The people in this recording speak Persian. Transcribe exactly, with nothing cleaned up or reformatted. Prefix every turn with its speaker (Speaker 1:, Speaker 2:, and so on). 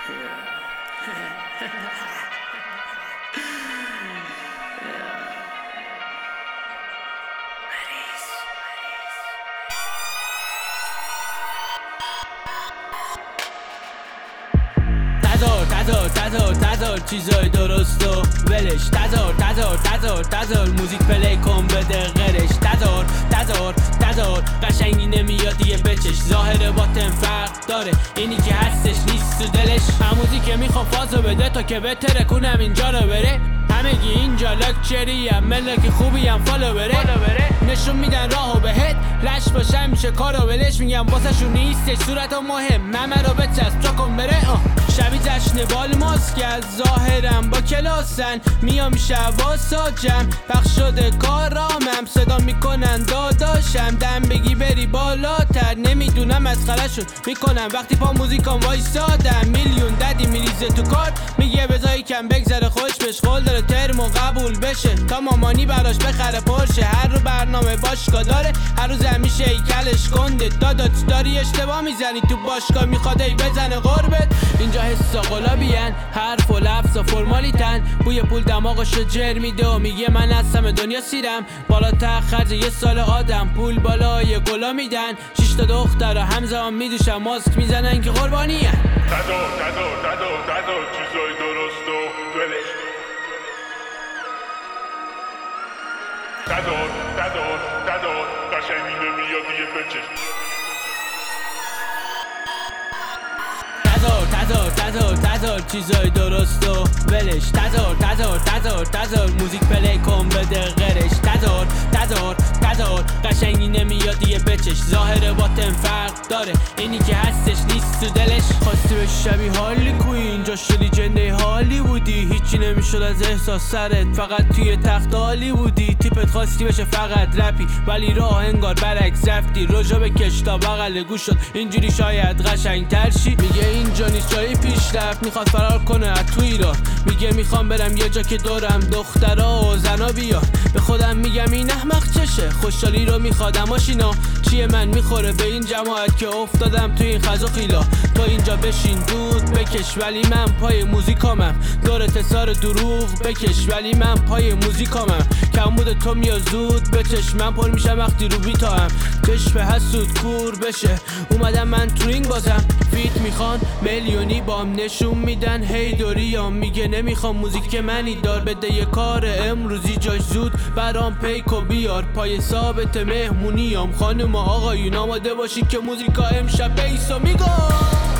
Speaker 1: تزار تزار تزار تزار چیزای درست و ولش. تزار تزار تزار تزار موزیک پلی کن بده غرش. تزار تزار تزار قشنگی نمیاد دیگه بچش. ظاهر باطن فرق داره، اینی که هستش نیست تو دلش. هموزی که میخوام فازو بده تا که بهتره کنم اینجا رو بره. همگی اینجا لکچری هم ملک خوبی هم فالو بره. نشون میدن راهو بهت لش باشه میشه کارو ولش. میگم واسه شون نیستش صورتو مهم ممه رو بچسب تا کن بره. شبی جشن بال ماست که از ظاهرم با کلاسن. میام شبا ساجم پخش شده کارامم. صدا میکنن داداشم دم بگی بری بالاتر. نمیدونم مسخره شد میکنم وقتی پا موزیکام وایسادم. میلیون ددی میریزه تو کار میگه بذاری کم بگذره خوش بشغل داره ترمو قبول بشه تا مامانی براش بخره پرشه. هر رو برنامه باشگاه داره هر روز همیشه هیکلش کنده. دادات داری اشتباه میزنی تو باشگاه میخواد ای بزنه قربت. اینجا حسا قلابین حرف و لفظ و فرمالیتن. بوی پول دماغشو جر میده و میگه من هستم دنیا سیرم. بالاتر خرج یه سال آدم پول بالای گلا میدن. شش تا دختر همزمان میدوشن ماسک میزنن که قربانی هن.
Speaker 2: تزار تزار تزار تزار چیزای درست و ولش. تزار تزار تزار قشنگی نمیاد دیگه بچش.
Speaker 1: تزار تزار تزار تزار چیزای درست و ولش. تزار تزار تزار تزار موزیک پلی کن بده غرش. تزار تزار تزار قشنگی نمیاد دیگه بچش. ظاهر باطن فرق داره، اینی که هستش نیست تو دلش. خواستی به شبیه هالی کوی اینجا شدی جنده حالی بودی. هیچی نمیشد از احساس سرت فقط توی تخت حالی بودی. تیپت خواستی بشه فقط رپی ولی راه انگار برعکس رفتی. روژا بکش تا بغل گوش شد اینجوری شاید قشنگ تر شی. میگه اینجا نیست جایی پیشرفت میخواد فرار کنه از تو ایران. میگه میخوام برم یه جا که دورم دخترا و زنا بیا. به خودم میگم این احمق چشه خوشحالی رو میخواد ماشینا. چیه من میخوره به این جماعت که افتادم تو این خز و خیلا. تو اینجا بشین دود بکش ولی من پای موزیکامم. دور تسار دروغ بکش ولی من پای موزیکامم. کمبود تو میاد زود بچش من پر میشم وقتی رو بیتا هم. چشم حسود کور بشه اومدم من تو رینگ بازم. فیت میخوان میلیونی بام نشون میدن هی دوریام. میگه نمیخوام موزیک منی دار بده یه کار امروزی جاش زود برام پیکو بیار. پای ثابت مهمونیام خانم و آقایون آماده باشید که موزیکا امشب بیسو میگم.